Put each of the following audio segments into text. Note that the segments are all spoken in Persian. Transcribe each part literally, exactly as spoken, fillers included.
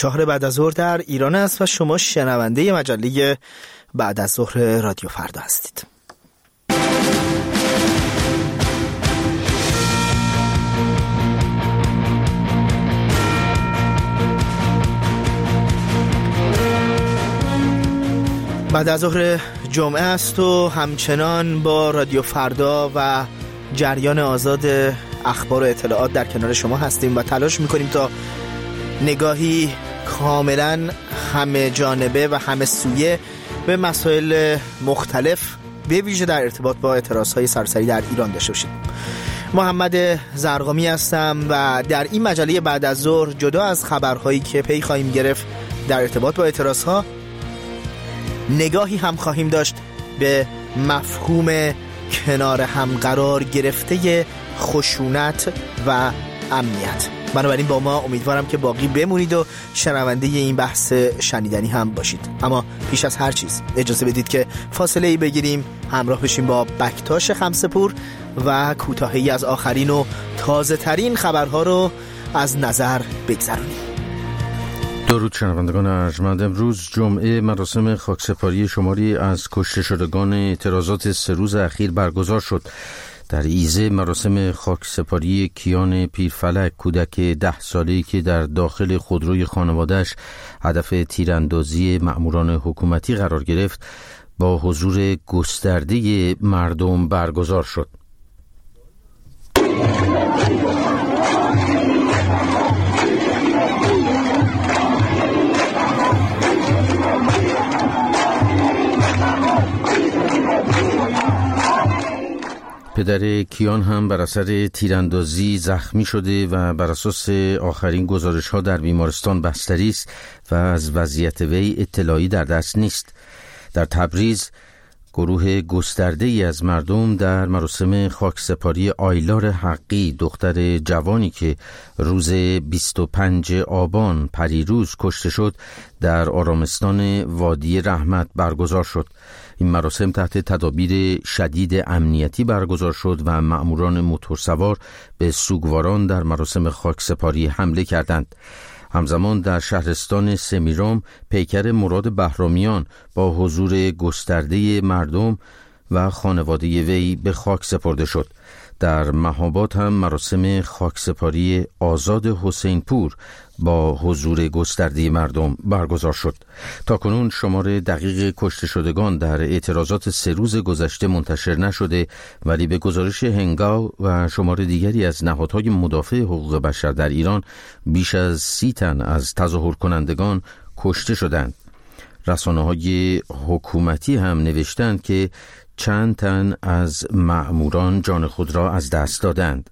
چهار بعد از ظهر در ایران است و شما شنونده مجله بعد از ظهر رادیو فردا هستید. بعد از ظهر جمعه است و همچنان با رادیو فردا و جریان آزاد اخبار و اطلاعات در کنار شما هستیم و تلاش میکنیم تا نگاهی کاملا همه جانبه و همه سویه به مسائل مختلف به ویژه در ارتباط با اعتراضهای سراسری در ایران داشته باشیم. محمد زرقامی هستم و در این مجله بعد از ظهر جدا از خبرهایی که پی خواهیم گرفت در ارتباط با اعتراضها، نگاهی هم خواهیم داشت به مفهوم کنار هم قرار گرفته خشونت و امنیت. بنابراین با ما امیدوارم که باقی بمونید و شنونده این بحث شنیدنی هم باشید. اما پیش از هر چیز اجازه بدید که فاصله ای بگیریم، همراه بشیم با بکتاش خمسه‌پور و کوتاهی از آخرین و تازه ترین خبرها رو از نظر بگذرونیم. درود شنوندگان ارجمند. امروز جمعه مراسم خاکسپاری شماری از کشته شدگان اعتراضات سه روز اخیر برگزار شد. در ایزه مراسم خاکسپاری کیان پیرفلک، کودک ده ساله‌ای که در داخل خودروی خانواده‌اش هدف تیراندازی مأموران حکومتی قرار گرفت، با حضور گسترده مردم برگزار شد. پدر کیان هم بر اثر تیراندازی زخمی شده و بر اساس آخرین گزارش‌ها در بیمارستان بستری است و از وضعیت وی اطلاعی در دست نیست. در تبریز گروه گسترده‌ای از مردم در مراسم خاکسپاری آیلار حقی، دختر جوانی که روز بیست و پنجم آبان پریروز کشته شد، در آرامستان وادی رحمت برگزار شد. این مراسم تحت تدابیر شدید امنیتی برگزار شد و مأموران موتورسوار به سوگواران در مراسم خاکسپاری حمله کردند. همزمان در شهرستان سمیرام پیکر مراد بهرامیان با حضور گسترده مردم و خانواده وی به خاک سپرده شد. در مهاباد هم مراسم خاکسپاری آزاد حسین پور با حضور گسترده مردم برگزار شد. تاکنون شمار دقیق کشته شدگان در اعتراضات سه روز گذشته منتشر نشده، ولی به گزارش هنگاو و شمار دیگری از نهادهای مدافع حقوق بشر در ایران، بیش از سی تن از تظاهر کنندگان کشته شدند. رسانه‌های حکومتی هم نوشتند که چند تن از مأموران جان خود را از دست دادند.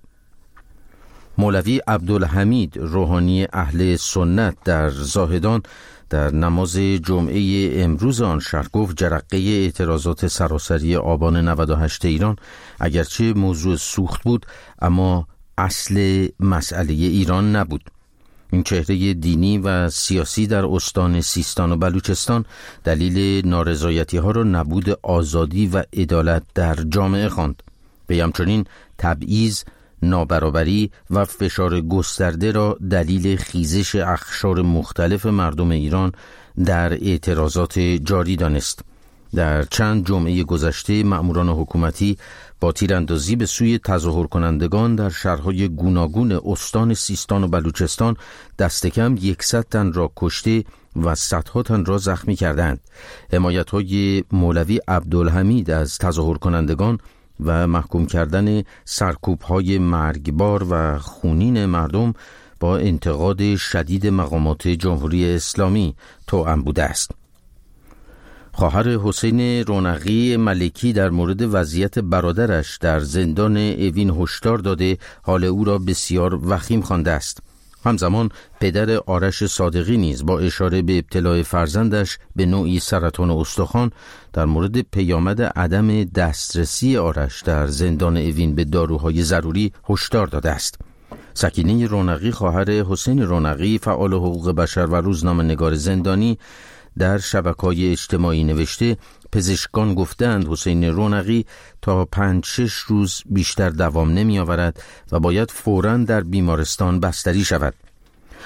مولوی عبدالحمید روحانی اهل سنت در زاهدان در نماز جمعه امروز آن شهر گفت جرقه اعتراضات سراسری آبان نود و هشت ایران اگرچه موضوع سوخت بود، اما اصل مسئله ایران نبود. این چهره دینی و سیاسی در استان سیستان و بلوچستان دلیل نارضایتی ها را نبود آزادی و عدالت در جامعه خواند. به همچنین تبعیض، نابرابری و فشار گسترده را دلیل خیزش اقشار مختلف مردم ایران در اعتراضات جاری دانست. در چند جمعه گذشته مأموران حکومتی با تیراندازی به سوی تظاهر کنندگان در شهرهای گوناگون استان سیستان و بلوچستان دست کم یکصد تن را کشته و صدها تن را زخمی کردند. حمایت‌های مولوی عبدالحمید از تظاهر کنندگان و محکوم کردن سرکوب‌های مرگبار و خونین مردم با انتقاد شدید مقامات جمهوری اسلامی توأم بوده است. خواهر حسین رونقی ملکی در مورد وضعیت برادرش در زندان اوین هشدار داده حال او را بسیار وخیم خوانده است. همزمان پدر آرش صادقی نیز با اشاره به ابتلاع فرزندش به نوعی سرطان استخوان در مورد پیامد عدم دسترسی آرش در زندان اوین به داروهای ضروری هشدار داده است. سکینه رونقی، خواهر حسین رونقی، فعال حقوق بشر و روزنامه‌نگار زندانی، در شبکه‌های اجتماعی نوشته پزشکان گفتند حسین رونقی تا پنج شش روز بیشتر دوام نمی آورد و باید فوراً در بیمارستان بستری شود.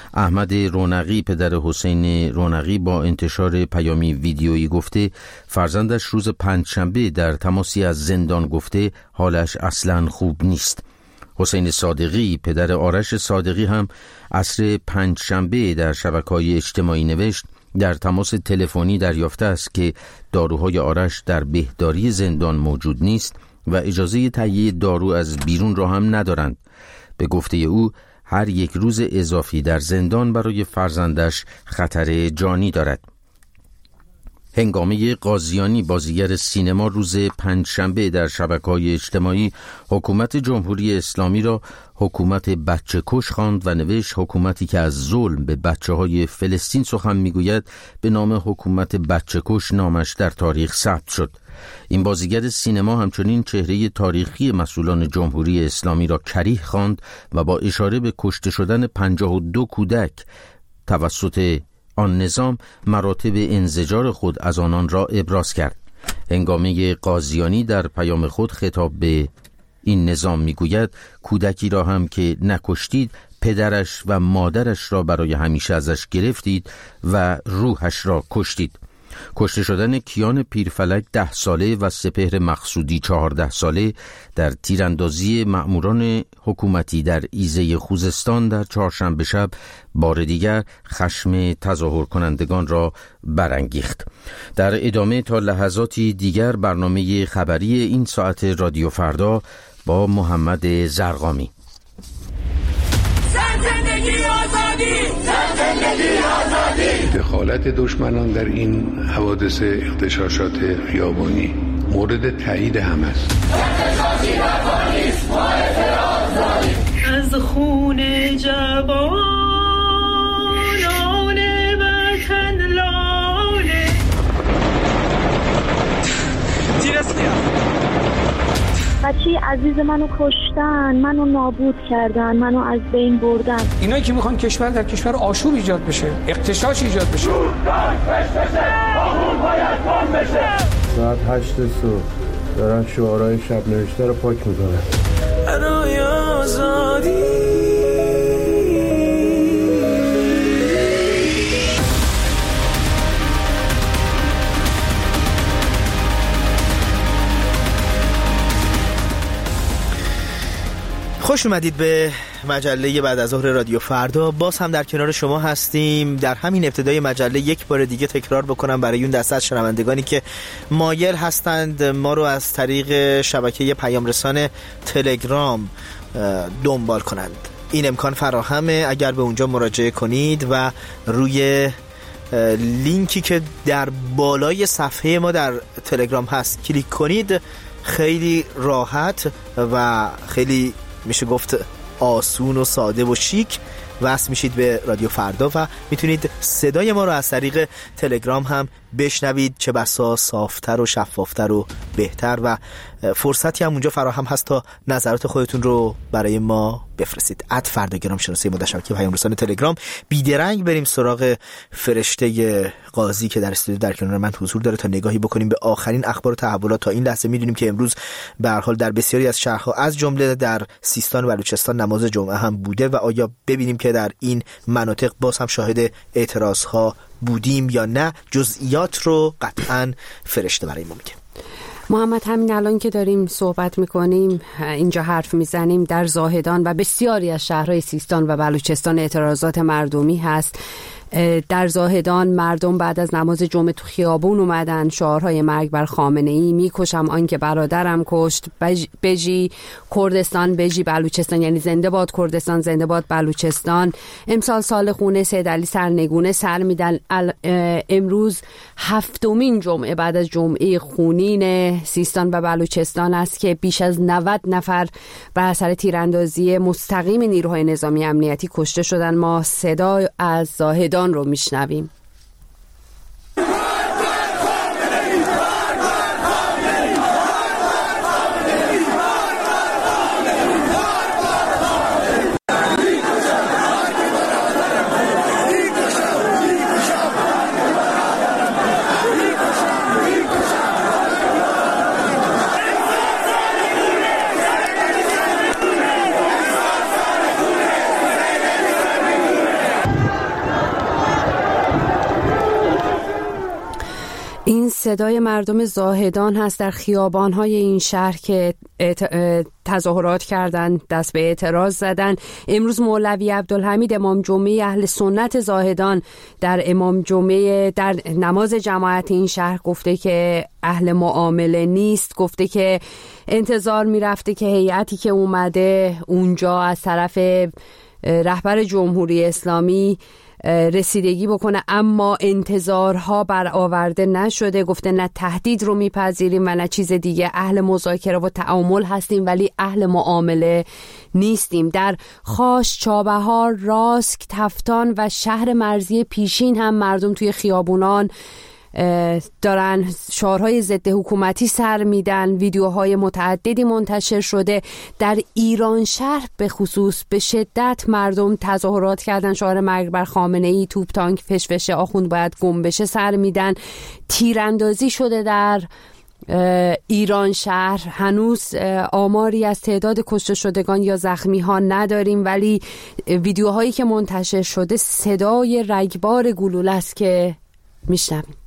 احمد رونقی پدر حسین رونقی با انتشار پیامی ویدیویی گفته فرزندش روز پنجشنبه در تماسی از زندان گفته حالش اصلاً خوب نیست. حسین صادقی پدر آرش صادقی هم عصر پنجشنبه در شبکه‌های اجتماعی نوشت در تماس تلفنی دریافته است که داروهای آرش در بهداری زندان موجود نیست و اجازه تهیه دارو از بیرون را هم ندارند. به گفته او هر یک روز اضافی در زندان برای فرزندش خطر جانی دارد. هنگامه قاضیانی بازیگر سینما روز پنجشنبه در شبکه‌های اجتماعی حکومت جمهوری اسلامی را حکومت بچه کش خواند و نوشت حکومتی که از ظلم به بچه‌های فلسطین سخن میگوید به نام حکومت بچه کش نامش در تاریخ ثبت شد. این بازیگر سینما همچنین چهره تاریخی مسئولان جمهوری اسلامی را کریه خواند و با اشاره به کشته شدن پنجاه و دو کودک توسط آن نظام مراتب انزجار خود از آنان را ابراز کرد. هنگامه قاضیانی در پیام خود خطاب به این نظام میگوید کودکی را هم که نکشتید پدرش و مادرش را برای همیشه ازش گرفتید و روحش را کشتید. کشته شدن کیان پیرفلک ده ساله و سپهر مقصودی چهارده ساله در تیراندازی مأموران حکومتی در ایزه خوزستان در چهارشنبه شب بار دیگر خشم تظاهر کنندگان را برانگیخت. در ادامه تا لحظاتی دیگر برنامه خبری این ساعت رادیو فردا با محمد زرقامی. زندگی آزادی، زندگی آزادی. دخالت دشمنان در این حوادث اغتشاشات خیابانی مورد تایید هم است. اغتشاشی رفاه نیست، ما اعتراض داریم. از خون جوانان وطن لاله بچه عزیز منو کشتن، منو نابود کردن، منو از بین بردن. اینایی که میخوان کشور در کشور آشوب ایجاد بشه، اغتشاش ایجاد بشه. ساعت هشت صبح دارن شعارهای شب نوشته رو پاک میکنن. برای آزادی خوش اومدید به مجله بعد از ظهر رادیو فردا. باز هم در کنار شما هستیم. در همین ابتدای مجله یک بار دیگه تکرار بکنم برای اون دسته از شنوندگانی که مایل هستند ما رو از طریق شبکه پیام رسان تلگرام دنبال کنند، این امکان فراهمه. اگر به اونجا مراجعه کنید و روی لینکی که در بالای صفحه ما در تلگرام هست کلیک کنید، خیلی راحت و خیلی میشه گفت آسون و ساده و شیک وصل میشید به رادیو فردا و میتونید صدای ما رو از طریق تلگرام هم بشنوید، چه بسا صافتر و شفافتر و بهتر، و فرصتی هم اونجا فراهم هست تا نظرات خودتون رو برای ما بفرستید. اد فرداگرام شناسی ما در شبکه پیام رسان تلگرام. بیدرنگ بریم سراغ فرشته قاضی که در استودیو در کنار من حضور داره تا نگاهی بکنیم به آخرین اخبار و تحولات تا این لحظه. میدونیم که امروز به هر حال در بسیاری از شهرها از جمله در سیستان و بلوچستان نماز جمعه هم بوده و آیا ببینیم که در این مناطق باز هم شاهد اعتراضها بودیم یا نه. جزئیات رو قطعاً فرشته برای ما میگه. محمد، همین الان که داریم صحبت میکنیم اینجا حرف میزنیم در زاهدان و بسیاری از شهرهای سیستان و بلوچستان اعتراضات مردمی هست. در زاهدان مردم بعد از نماز جمعه تو خیابون اومدن، شعارهای مرگ بر خامنه‌ای، میکشم آن که برادرم کشت، بج... بجی کردستان بجی بلوچستان، یعنی زنده باد کردستان زنده باد بلوچستان. امسال سال خونه سید علی سرنگونه سر میدن. امروز هفتمین جمعه بعد از جمعه خونین سیستان و بلوچستان است که بیش از نود نفر بر اثر تیراندازی مستقیم نیروهای نظامی امنیتی کشته شدن. ما صدا از زاهدان رو میشنویم. این صدای مردم زاهدان هست در خیابان‌های این شهر که تظاهرات کردن، دست به اعتراض زدن. امروز مولوی عبدالحمید امام جمعه اهل سنت زاهدان در امام جمعه در نماز جماعت این شهر گفته که اهل معامله نیست، گفته که انتظار میرفته که هیئتی که اومده اونجا از طرف رهبر جمهوری اسلامی رسیدگی بکنه، اما انتظارها برآورده نشده. گفته نه تهدید رو میپذیریم و نه چیز دیگه، اهل مذاکره و تعامل هستیم ولی اهل معامله نیستیم. در خاش، چابهار، راسک، تفتان و شهر مرزی پیشین هم مردم توی خیابونان دارن شعارهای ضد حکومتی سر میدن. ویدیوهای متعددی منتشر شده. در ایران شهر به خصوص به شدت مردم تظاهرات کردن، شعار مرگ بر خامنه‌ای، توپ تانک فشفشه آخوند باید گم بشه سر میدن. تیراندازی شده در ایران شهر. هنوز آماری از تعداد کشته شدگان یا زخمی ها نداریم، ولی ویدیوهایی که منتشر شده صدای رگبار گلوله است که میشنویم.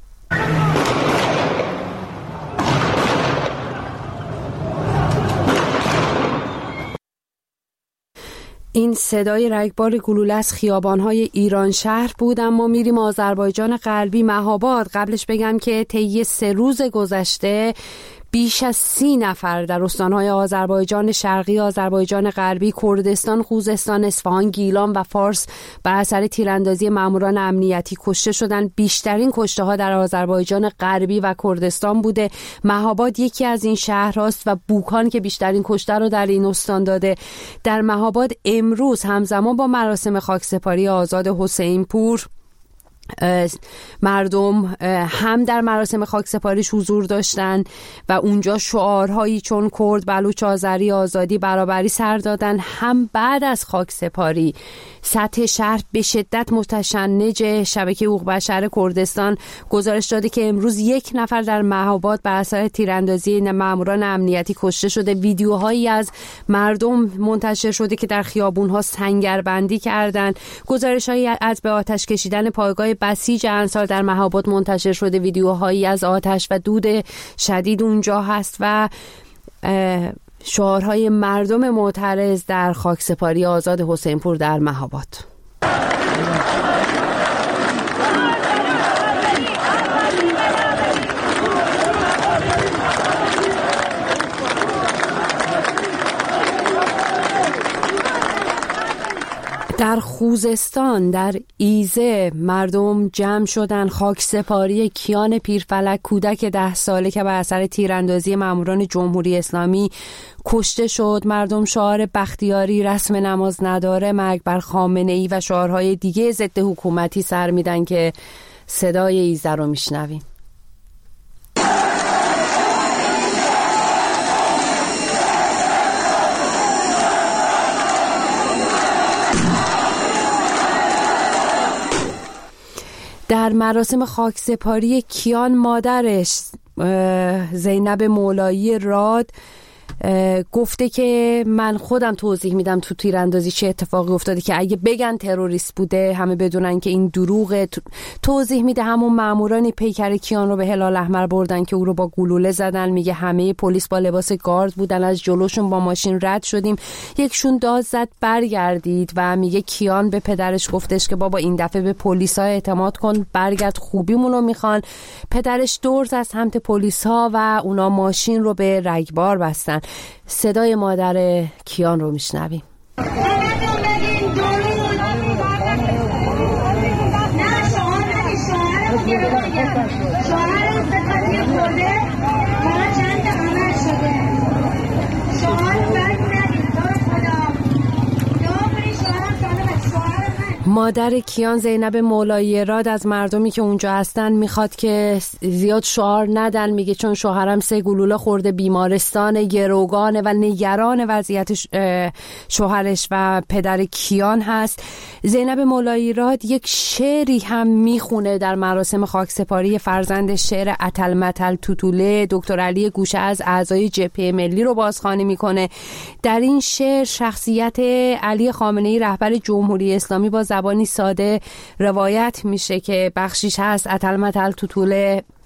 این صدای رگبار گلوله از خیابان‌های ایران شهر بود. اما میریم آذربایجان غربی، مهاباد. قبلش بگم که طی سه روز گذشته بیش از سی نفر در استان‌های آذربایجان شرقی، آذربایجان غربی، کردستان، خوزستان، اصفهان، گیلان و فارس بر اثر تیراندازی ماموران امنیتی کشته شدند. بیشترین کشته‌ها در آذربایجان غربی و کردستان بوده. مهاباد یکی از این شهرهاست و بوکان که بیشترین کشته رو در این استان داده. در مهاباد امروز همزمان با مراسم خاکسپاری آزاد حسین پور مردم هم در مراسم خاکسپاریش حضور داشتن و اونجا شعارهایی چون کرد، بلوچ، آذری، آزادی، برابری سر دادن. هم بعد از خاکسپاری سطح شهر به شدت متشنج. شبکه حقوق بشر کردستان گزارش داده که امروز یک نفر در مهاباد بر اثر تیراندازی ماموران امنیتی کشته شده. ویدیوهایی از مردم منتشر شده که در خیابون‌ها سنگربندی کردند. گزارش‌هایی از به آتش کشیدن پایگاه بسیج انصار در مهاباد منتشر شده. ویدیوهایی از آتش و دود شدید اونجا هست و شعارهای مردم معترض در خاکسپاری آزاد حسین پور در مهاباد. در خوزستان در ایزه مردم جمع شدن. خاکسپاری کیان پیرفلک، کودک ده ساله که بر اثر تیراندازی ماموران جمهوری اسلامی کشته شد. مردم شعار بختیاری، رسم نماز نداره، مرگ بر خامنه‌ای و شعارهای دیگه ضد حکومتی سر میدن که صدای ایزه رو میشنویم. در مراسم خاکسپاری کیان مادرش زینب مولایی راد گفته که من خودم توضیح میدم تو تیراندازی چه اتفاقی افتاده که اگه بگن تروریست بوده همه بدونن که این دروغه. توضیح میده همون مامورانی پیکر کیان رو به هلال احمر بردن که او رو با گلوله زدن. میگه همه پلیس با لباس گارد بودن، از جلوشون با ماشین رد شدیم، یکشون داد زد برگردید. و میگه کیان به پدرش گفتش که بابا این دفعه به پلیسا اعتماد کن، برگرد، خوبیمونو میخوان. پدرش دور زد سمت پلیسا و اونا ماشین رو به رگبار بستن. صدای مادر کیان رو میشنویم. مادر کیان زینب مولایی راد از مردمی که اونجا هستن میخواد که زیاد شعار ندن. میگه چون شوهرم سه گلوله خورده، بیمارستان، گروگانه و نگران وضعیت شوهرش و پدر کیان هست. زینب مولایی راد یک شعری هم میخونه در مراسم خاکسپاری فرزند شعر اتلمتل توتوله. دکتر علی گوشه از اعضای جبهه ملی رو بازخوانی میکنه. در این شعر شخصیت علی خامنه‌ای رهبر جمهوری اسلامی با زبانی ساده روایت میشه که بخشیش هست اتلمتل توتوله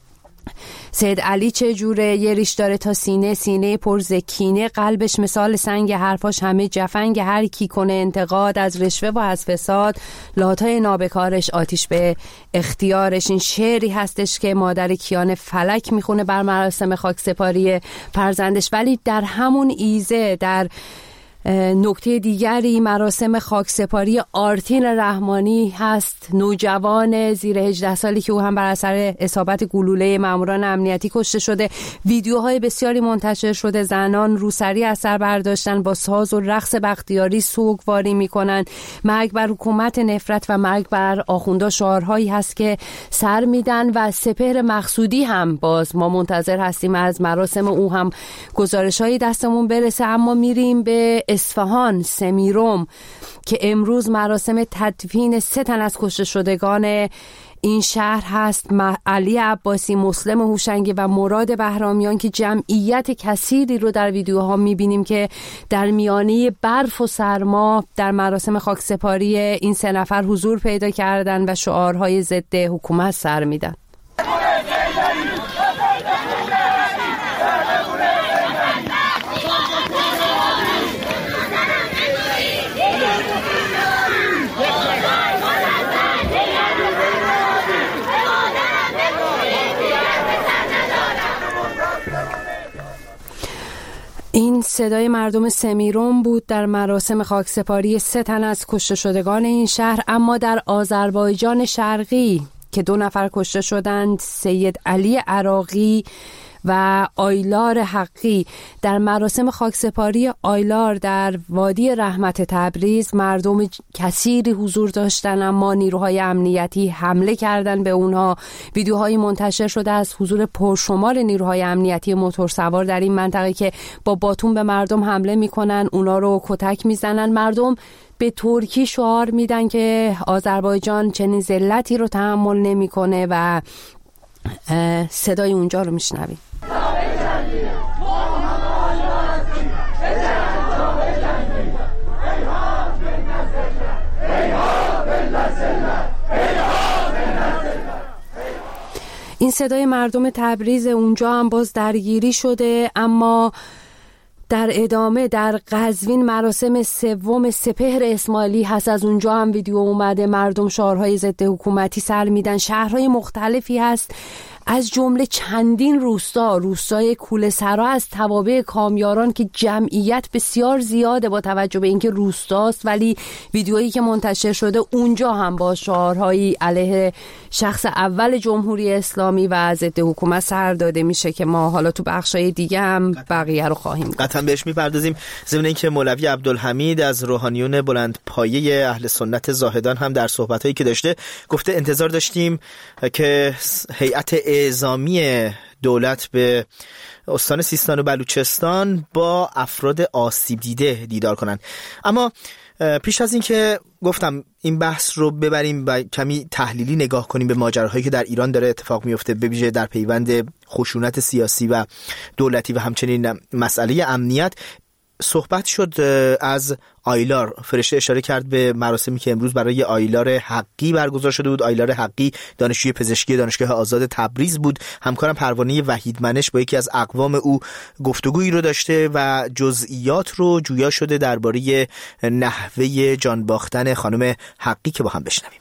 سید علی چه جوره، یه ریش داره تا سینه، سینه پر ز کینه، قلبش مثال سنگ، حرفاش همه جفنگ، هر کی کنه انتقاد از رشوه و از فساد، لاتای نابکارش آتیش به اختیارش. این شعری هستش که مادر کیان فلک میخونه بر مراسم خاکسپاری فرزندش. ولی در همون ایزه، در نکته دیگری، مراسم خاکسپاری آرتین رحمانی هست، نوجوان زیر هجده سالی که او هم بر اثر اصابت گلوله ماموران امنیتی کشته شده. ویدیوهای بسیاری منتشر شده، زنان روسری از سر برداشتن، با ساز و رقص بختیاری سوگواری میکنن. مرگ بر حکومت نفرت و مرگ بر آخوندا شعارهایی هست که سر میدن و سپهر مقصودی هم باز ما منتظر هستیم از مراسم او هم گزارش‌هایی دستمون برسه. اما میریم به اصفهان، سمیروم، که امروز مراسم تدفین سه تن از کشته شدگان این شهر هست. علی عباسی، مسلم هوشنگی و مراد بهرامیان که جمعیت کثیری رو در ویدیوها میبینیم که در میانه برف و سرما در مراسم خاکسپاری این سه نفر حضور پیدا کردن و شعارهای ضد حکومت سر میدن. این صدای مردم سمیروم بود در مراسم خاکسپاری سه تن از کشته شدگان این شهر. اما در آذربایجان شرقی که دو نفر کشته شدند، سید علی عراقی و آیلار حقی، در مراسم خاکسپاری آیلار در وادی رحمت تبریز مردم کثیری حضور داشتن، اما نیروهای امنیتی حمله کردن به اونها. ویدیوهایی منتشر شده از حضور پرشمار نیروهای امنیتی موتورسوار در این منطقه که با باتون به مردم حمله میکنن، اونا رو کتک میزنن. مردم به ترکی شعار میدن که آذربایجان چنین ذلتی رو تحمل نمیکنه و صدای اونجا رو میشنویم. این صدای مردم تبریز اونجا هم باز درگیری شده. اما در ادامه در قزوین مراسم سوم سپهر اسماعیلی هست، از اونجا هم ویدیو اومده، مردم شعارهای ضد حکومتی سر میدن. شهرهای مختلفی هست از جمله چندین روستا، روستای کوله سرا از توابع کامیاران که جمعیت بسیار زیاده با توجه به اینکه روستاست، ولی ویدیویی که منتشر شده اونجا هم با شعارهایی علیه شخص اول جمهوری اسلامی و ضد حکومت سر داده میشه که ما حالا تو بخشای دیگه هم بقیه رو خواهیم گفت. قطعا بهش میپردازیم. ضمن اینکه مولوی عبدالحمید از روحانیون بلند پایه اهل سنت زاهدان هم در صحبتایی که داشته گفته انتظار داشتیم که هیئت اعزامی دولت به استان سیستان و بلوچستان با افراد آسیب دیده دیدار کنن. اما پیش از این که گفتم این بحث رو ببریم و کمی تحلیلی نگاه کنیم به ماجراهایی که در ایران داره اتفاق میفته، به ویژه در پیوند خشونت سیاسی و دولتی و همچنین مسئله امنیت، صحبت شد از آیلار. فرشته اشاره کرد به مراسمی که امروز برای آیلار حقی برگزار شده بود. آیلار حقی دانشجوی پزشکی دانشگاه آزاد تبریز بود. همکارم پروانه وحید منش با یکی از اقوام او گفتگویی رو داشته و جزئیات رو جویا شده درباره نحوه جان باختن خانم حقی که با هم بشنویم.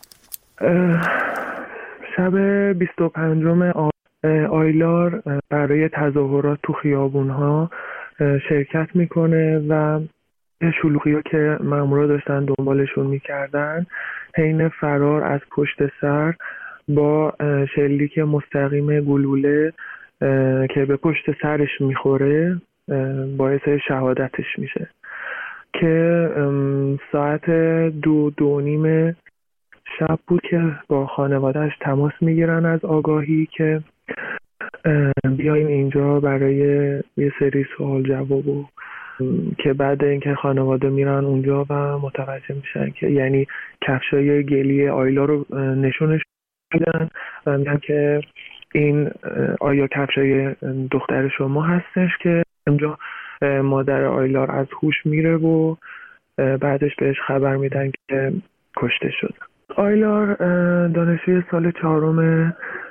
شب بیست و پنجم آیلار برای تظاهرات تو خیابون‌ها شرکت میکنه و شلوغی‌ها که مامورا داشتن دنبالشون میکردن، حین فرار از پشت سر با شلیک مستقیم گلوله که به پشت سرش میخوره باعث شهادتش میشه که ساعت دو دو نیم شب بود که با خانوادهش تماس میگیرن از آگاهی که بیایم اینجا برای یه سری سوال جواب و که بعد اینکه خانواده میرن اونجا و متوجه میشن که یعنی کفشای گلی آیلا رو نشونش میدن و میگن که این آیا کفشای دختر شما هستش که اونجا مادر آیلار از هوش میره و بعدش بهش خبر میدن که کشته شده. آیلار دانشجوی سال چهارم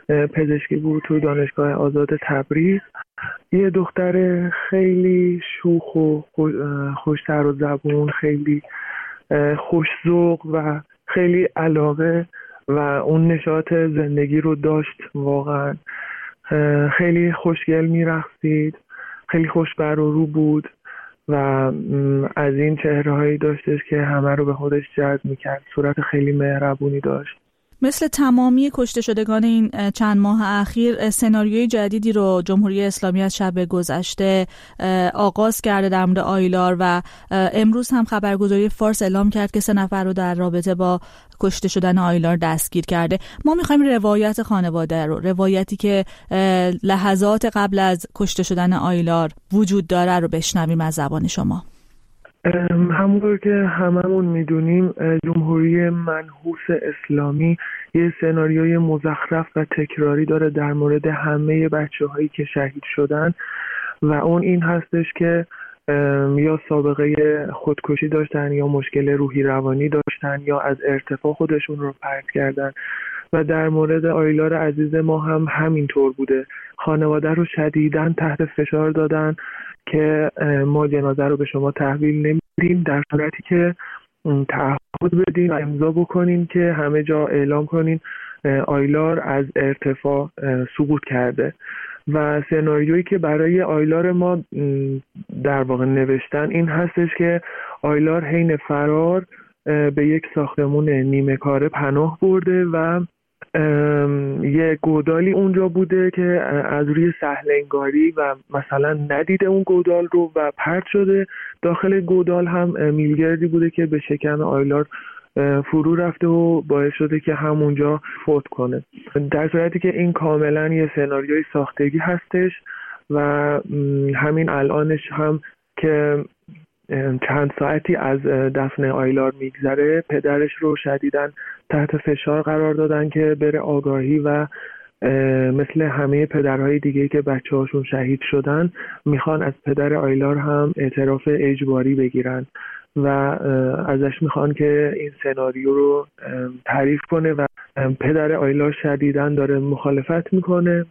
پزشکی بود تو دانشگاه آزاد تبریز. یه دختر خیلی شوخ و خوش‌تر و زبون، خیلی خوش‌ذوق و خیلی علاقه و اون نشاط زندگی رو داشت. واقعا خیلی خوشگل می‌رقصید، خیلی خوشبر و رو بود و از این چهره‌هایی داشتش که همه رو به خودش جذب می‌کرد. صورت خیلی مهربونی داشت. مثل تمامی کشته شدگان این چند ماه اخیر، سناریوی جدیدی رو جمهوری اسلامی از شب گذشته آغاز کرده در مورد آیلار و امروز هم خبرگزاری فارس اعلام کرد که سه نفر رو در رابطه با کشته شدن آیلار دستگیر کرده. ما می‌خوایم روایت خانواده رو، روایتی که لحظات قبل از کشته شدن آیلار وجود داره رو بشنویم از زبان شما. همونطور که هممون میدونیم جمهوری منحوس اسلامی یه سناریوی مزخرف و تکراری داره در مورد همه بچه‌هایی که شهید شدن و اون این هستش که یا سابقه خودکشی داشتن یا مشکل روحی روانی داشتن یا از ارتفاع خودشون رو پرت کردن و در مورد آیلار عزیز ما هم همینطور بوده. خانواده رو شدیداً تحت فشار دادن که ما جنازه رو به شما تحویل نمیدیم در صورتی که تعهد بدین و امضا بکنین که همه جا اعلام کنین آیلار از ارتفاع سقوط کرده. و سناریویی که برای آیلار ما در واقع نوشتن این هستش که آیلار حین فرار به یک ساختمون نیمه کاره پناه برده و یه گودالی اونجا بوده که از روی سهل انگاری و مثلا ندیده اون گودال رو و پرت شده. داخل گودال هم میلگردی بوده که به شکم آیلار فرو رفته و باعث شده که همونجا فوت کنه. در صورتی که این کاملا یه سناریوی ساختگی هستش و همین الانش هم که چند ساعتی از دفن آیلار میگذره پدرش رو شدیداً تحت فشار قرار دادن که بره آگاهی و مثل همه پدرهای دیگه که بچه هاشون شهید شدن میخوان از پدر آیلار هم اعتراف اجباری بگیرن و ازش میخوان که این سناریو رو تعریف کنه و پدر آیلار شدیداً داره مخالفت میکنه.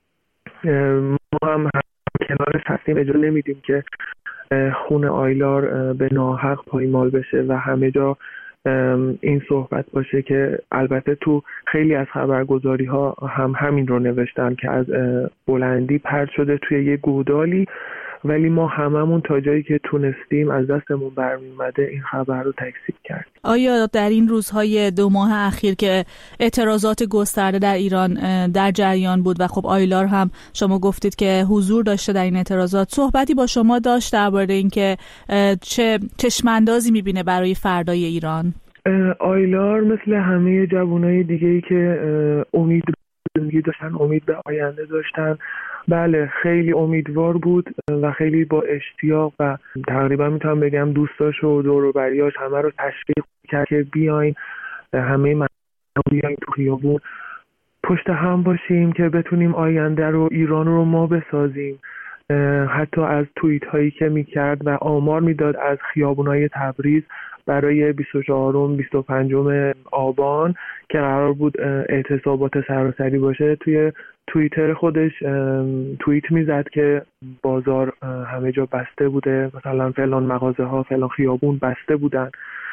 ما هم, هم کنارش هستیم، اجازه نمیدیم که خون آیلار به ناحق پایمال بشه و همه جا این صحبت باشه که البته تو خیلی از خبرگزاری ها هم همین رو نوشتن که از بلندی پرت شده توی یه گودالی، ولی ما هممون تا جایی که تونستیم از دستمون برمی اومده این خبر رو تکذیب کردیم. آیا در این روزهای دو ماه اخیر که اعتراضات گسترده در ایران در جریان بود و خب آیلار هم شما گفتید که حضور داشته در این اعتراضات، صحبتی با شما داشت درباره اینکه چه چشماندازی میبینه برای فردای ایران؟ آیلار مثل همه جوانای دیگه‌ای که امید به زندگی داشتن، امید به آینده داشتن، بله خیلی امیدوار بود و خیلی با اشتیاق و تقریبا میتونم بگم دوستاش و دور و بریاش همه رو تشویق کرد که بیاین همه مردم بیاین تو خیابون پشت هم باشیم که بتونیم آینده رو ایران رو ما بسازیم. حتی از توییت هایی که میکرد و آمار میداد از خیابونای تبریز برای بیست و چهارم بیست و پنجم آبان که قرار بود اعتصابات سراسری باشه، توی توییتر خودش توییت میزد که بازار همه جا بسته بوده، مثلا فلان مغازه ها فلان خیابون بسته بودن.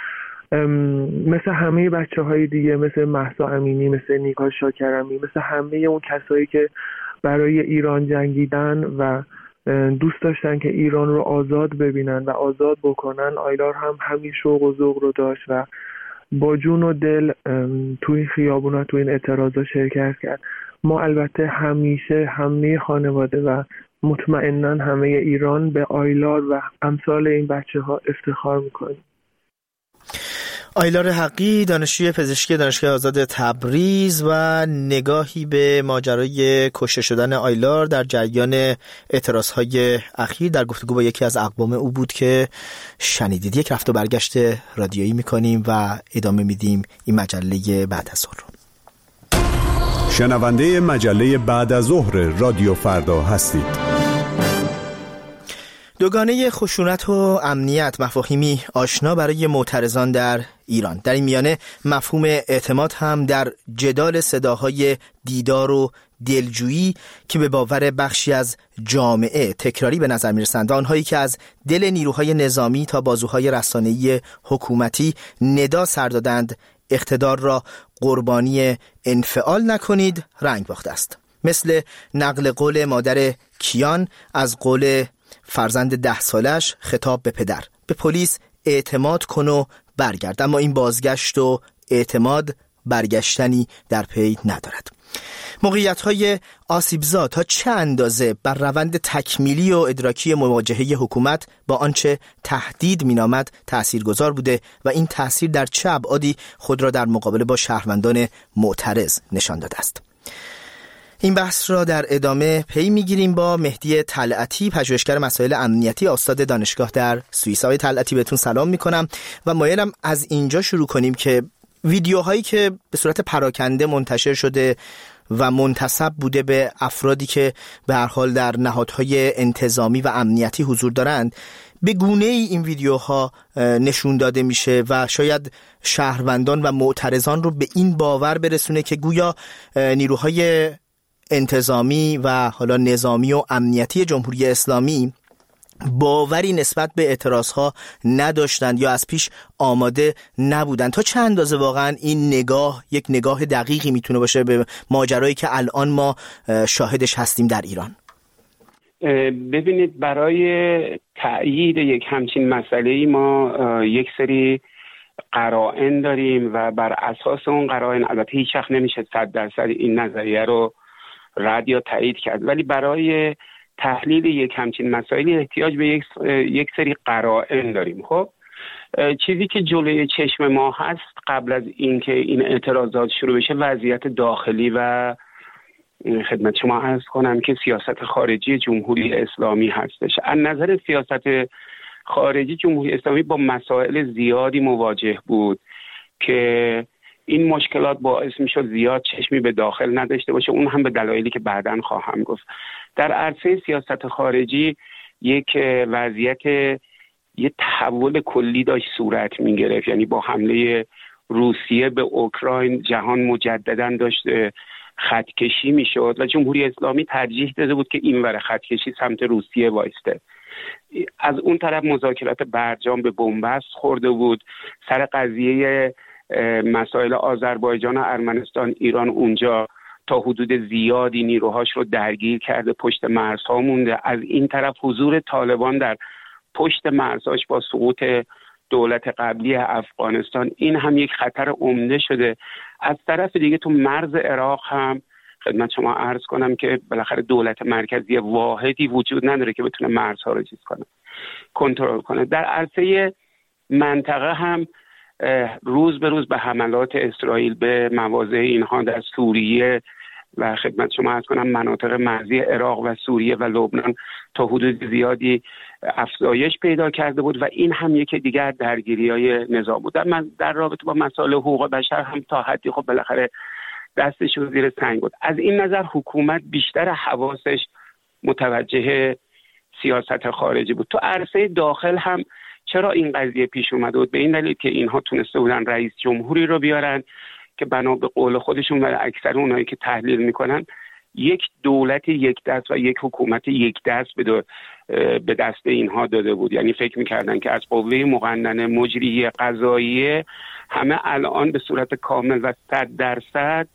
مثل همه بچه های دیگه، مثل مهسا امینی، مثل نیکا شاکرمی، مثل همه اون کسایی که برای ایران جنگیدن و دوست داشتن که ایران رو آزاد ببینن و آزاد بکنن، آیلار هم همین شوق و ذوق رو داشت و با جون و دل توی این خیابونا توی این اعتراضا شرکت کرد. ما البته همیشه همه خانواده و مطمئناً همه ایران به آیلار و امثال این بچه ها افتخار میکنیم. آیلار حقی، دانشجوی پزشکی دانشگاه آزاد تبریز و نگاهی به ماجرای کشته شدن آیلار در جریان اعتراضهای اخیر در گفتگو با یکی از اقوام او بود که شنیدید. یک رفت و برگشت رادیویی میکنیم و ادامه میدیم این مجله بعد از ظهر. شنونده مجله بعد از ظهر رادیو فردا هستید. دوگانه خشونت و امنیت مفاهیمی آشنا برای معترضان در ایران. در این میانه مفهوم اعتماد هم در جدال صداهای دیدار و دلجویی که به باور بخشی از جامعه تکراری به نظر میرسند و آنهایی که از دل نیروهای نظامی تا بازوهای رسانه‌ای حکومتی ندا سر دادند اقتدار را قربانی انفعال نکنید رنگ باخته است. مثل نقل قول مادر کیان از قول فرزند ده سالش خطاب به پدر: به پلیس اعتماد کن و برگرد. اما این بازگشت و اعتماد برگشتنی در پی ندارد. موقعیت‌های آسیبزا تا چه اندازه بر روند تکمیلی و ادراکی مواجهه حکومت با آنچه تهدید می‌نامد تأثیرگذار بوده و این تأثیر در چه ابعادی خود را در مقابله با شهروندان معترض نشان داده است. این بحث را در ادامه پی میگیریم با مهدی طلعتی، پژوهشگر مسائل امنیتی، استاد دانشگاه در سوئیس. آقای طلعتی بهتون سلام میکنم و مایلم از اینجا شروع کنیم که ویدیوهایی که به صورت پراکنده منتشر شده و منتسب بوده به افرادی که به هر حال در نهادهای انتظامی و امنیتی حضور دارند، به گونه ای این ویدیوها نشون داده میشه و شاید شهروندان و معترضان رو به این باور برسونه که گویا نیروهای انتظامی و حالا نظامی و امنیتی جمهوری اسلامی باوری نسبت به اعتراضها نداشتند یا از پیش آماده نبودند. تا چه اندازه واقعا این نگاه یک نگاه دقیقی میتونه باشه به ماجرایی که الان ما شاهدش هستیم در ایران؟ ببینید، برای تأیید یک همچین مسئله‌ای ما یک سری قرائن داریم و بر اساس اون قرائن البته هیچ وقت نمیشه صد درصد این نظریه رو رد یا تایید کرد، ولی برای تحلیل یک همچین مسائلی احتیاج به یک یک سری قرائن داریم. خب چیزی که جلوی چشم ما هست قبل از اینکه این اعتراضات شروع بشه وضعیت داخلی و خدمت شما عرض کنم که سیاست خارجی جمهوری اسلامی هستش. از نظر سیاست خارجی جمهوری اسلامی با مسائل زیادی مواجه بود که این مشکلات باعث میشد زیاد چشمی به داخل نداشته باشه، اون هم به دلایلی که بعداً خواهم گفت. در عرصه سیاست خارجی یک وضعیت یه تحول کلی داشت صورت میگرفت، یعنی با حمله روسیه به اوکراین جهان مجدداً داشت خطکشی میشد و جمهوری اسلامی ترجیح داده بود که اینور خطکشی سمت روسیه وایسته. از اون طرف مذاکرات برجام به بنبست خورده بود سر قضیه مسائل آذربایجان و ارمنستان. ایران اونجا تا حدود زیادی نیروهاش رو درگیر کرده، پشت مرزها مونده. از این طرف حضور طالبان در پشت مرزهاش با سقوط دولت قبلی افغانستان، این هم یک خطر عمده شده. از طرف دیگه تو مرز عراق هم خدمت شما عرض کنم که بالاخره دولت مرکزی واحدی وجود نداره که بتونه مرزها رو چیز کنه، کنترل کنه. در عرصه منطقه هم روز به روز به حملات اسرائیل به مواضع اینها در سوریه و خدمت شما عرض کنم مناطق مرزی عراق و سوریه و لبنان تا حدود زیادی افزایش پیدا کرده بود و این هم یکی دیگر درگیری‌های نظام بود. در, در رابطه با مسائل حقوق بشر هم تا حدی خب بالاخره دستش رو زیر سنگ بود. از این نظر حکومت بیشتر حواسش متوجه سیاست خارجی بود. تو عرصه داخل هم چرا این قضیه پیش اومده بود؟ به این دلیل که اینها تونسته بودن رئیس جمهوری رو بیارن که بنا به قول خودشون و اکثر اونایی که تحلیل میکنن یک دولت یک دست و یک حکومت یک دست به, به دست اینها داده بود. یعنی فکر میکردن که از قوه مقننه مجریه قضاییه همه الان به صورت کامل و صد درصد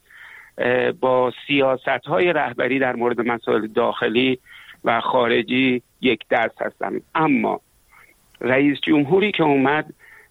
با سیاست‌های رهبری در مورد مسائل داخلی و خارجی یک دست هستن. اما رئیس جمهوری که اومد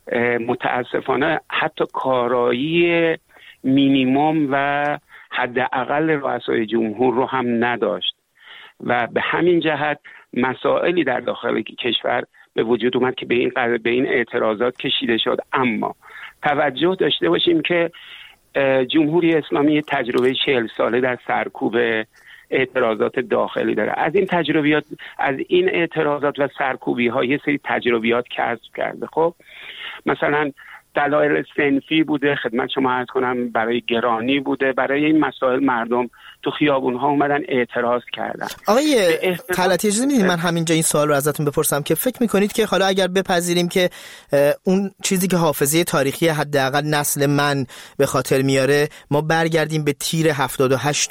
متاسفانه حتی کارایی مینیمم و حداقل رؤسای جمهور رو هم نداشت و به همین جهت مسائلی در داخل کشور به وجود اومد که به این قضیه به این اعتراضات کشیده شد. اما توجه داشته باشیم که جمهوری اسلامی تجربه چهل ساله در سرکوب اعتراضات داخلی داره. از این تجربیات از این اعتراضات و سرکوبی ها یه سری تجربیات کسب کرده. خب مثلا دلایل صنفی بوده، خدمت شما عرض کنم برای گرانی بوده. برای این مسائل مردم تو خیابون‌ها اومدن اعتراض کردن. آقای خلعتی اجازه میدید من همینجا این سوال رو ازتون بپرسم که فکر میکنید که حالا اگر بپذیریم که اون چیزی که حافظه تاریخی حداقل نسل من به خاطر میاره، ما برگردیم به تیر هفتاد و هشت